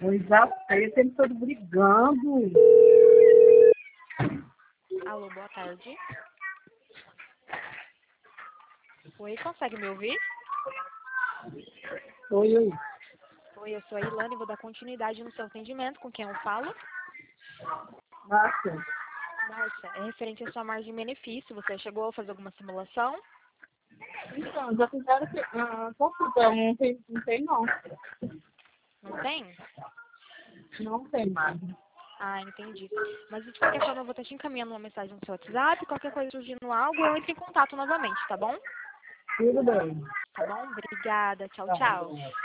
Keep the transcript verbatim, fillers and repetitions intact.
Já sei, sempre todo brigando. Alô, boa tarde. Oi, consegue me ouvir? Oi, oi. Oi, eu sou a Ilana e vou dar continuidade no seu atendimento. Com quem eu falo? Márcia. Márcia, é referente à sua margem de benefício. Você chegou a fazer alguma simulação? Então, já fizeram que. Ah, consulta, não tem, não tem não. Não tem? Não tem mais. Ah, entendi. Mas de qualquer forma, eu vou estar te encaminhando uma mensagem no seu WhatsApp. Qualquer coisa surgindo algo, eu entro em contato novamente, tá bom? Tudo bem. Tá bom? Obrigada. Tchau, Tá. tchau.